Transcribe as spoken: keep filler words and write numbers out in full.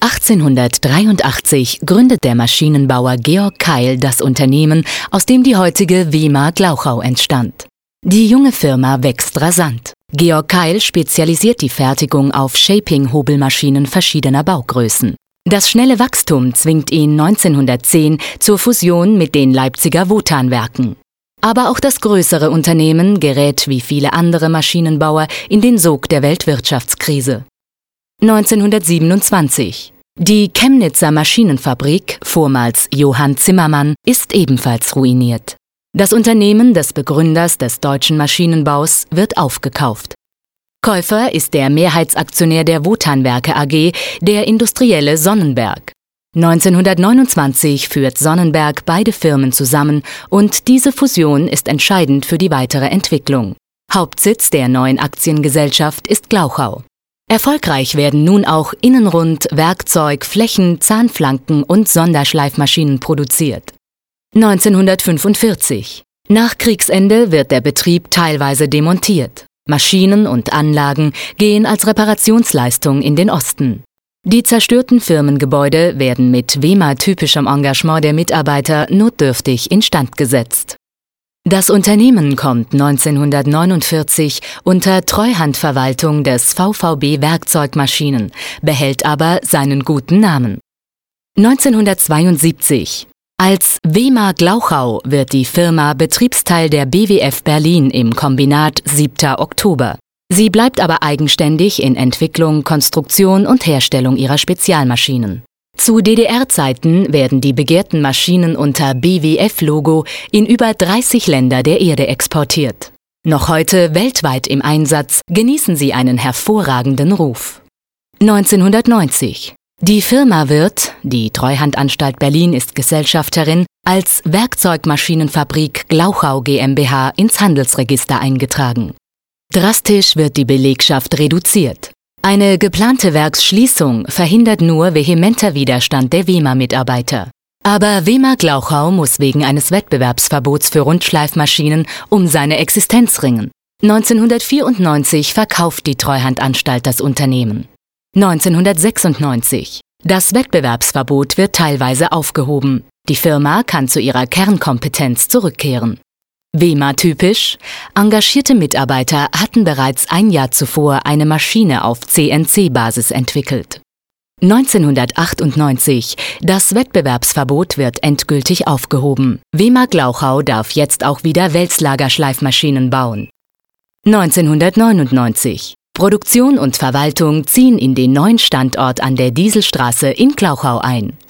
achtzehnhundertdreiundachtzig gründet der Maschinenbauer Georg Keil das Unternehmen, aus dem die heutige Wema Glauchau entstand. Die junge Firma wächst rasant. Georg Keil spezialisiert die Fertigung auf Shaping-Hobelmaschinen verschiedener Baugrößen. Das schnelle Wachstum zwingt ihn neunzehnhundertzehn zur Fusion mit den Leipziger Wotan-Werken. Aber auch das größere Unternehmen gerät wie viele andere Maschinenbauer in den Sog der Weltwirtschaftskrise. neunzehnhundertsiebenundzwanzig. Die Chemnitzer Maschinenfabrik, vormals Johann Zimmermann, ist ebenfalls ruiniert. Das Unternehmen des Begründers des deutschen Maschinenbaus wird aufgekauft. Käufer ist der Mehrheitsaktionär der Wotan-Werke A G, der industrielle Sonnenberg. neunzehnhundertneunundzwanzig führt Sonnenberg beide Firmen zusammen und diese Fusion ist entscheidend für die weitere Entwicklung. Hauptsitz der neuen Aktiengesellschaft ist Glauchau. Erfolgreich werden nun auch Innenrund-, Werkzeug-, Flächen-, Zahnflanken- und Sonderschleifmaschinen produziert. neunzehnhundertfünfundvierzig. Nach Kriegsende wird der Betrieb teilweise demontiert. Maschinen und Anlagen gehen als Reparationsleistung in den Osten. Die zerstörten Firmengebäude werden mit Wema-typischem Engagement der Mitarbeiter notdürftig instand gesetzt. Das Unternehmen kommt neunzehnhundertneunundvierzig unter Treuhandverwaltung des V V B Werkzeugmaschinen, behält aber seinen guten Namen. neunzehnhundertzweiundsiebzig. Als Wema Glauchau wird die Firma Betriebsteil der B W F Berlin im Kombinat siebter Oktober. Sie bleibt aber eigenständig in Entwicklung, Konstruktion und Herstellung ihrer Spezialmaschinen. Zu D D R-Zeiten werden die begehrten Maschinen unter B W F-Logo in über dreißig Länder der Erde exportiert. Noch heute weltweit im Einsatz, genießen sie einen hervorragenden Ruf. neunzehnhundertneunzig. Die Firma wird, die Treuhandanstalt Berlin ist Gesellschafterin, als Werkzeugmaschinenfabrik Glauchau GmbH ins Handelsregister eingetragen. Drastisch wird die Belegschaft reduziert. Eine geplante Werksschließung verhindert nur vehementer Widerstand der Wema-Mitarbeiter. Aber Wema Glauchau muss wegen eines Wettbewerbsverbots für Rundschleifmaschinen um seine Existenz ringen. neunzehnhundertvierundneunzig verkauft die Treuhandanstalt das Unternehmen. neunzehnhundertsechsundneunzig. Das Wettbewerbsverbot wird teilweise aufgehoben. Die Firma kann zu ihrer Kernkompetenz zurückkehren. Wema-typisch: engagierte Mitarbeiter hatten bereits ein Jahr zuvor eine Maschine auf C N C-Basis entwickelt. neunzehnhundertachtundneunzig. Das Wettbewerbsverbot wird endgültig aufgehoben. Wema Glauchau darf jetzt auch wieder Wälzlagerschleifmaschinen bauen. neunzehnhundertneunundneunzig. Produktion und Verwaltung ziehen in den neuen Standort an der Dieselstraße in Glauchau ein.